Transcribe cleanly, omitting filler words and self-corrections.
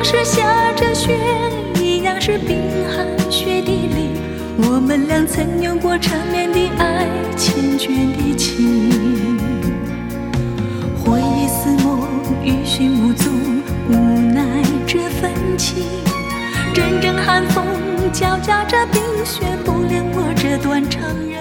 是下着雪，一样是冰寒雪地里，我们俩曾有过缠绵的爱，缱绻的情。回忆似梦，欲寻无踪，无奈这份情。阵阵寒风，交加着冰雪，不恋我这断肠人。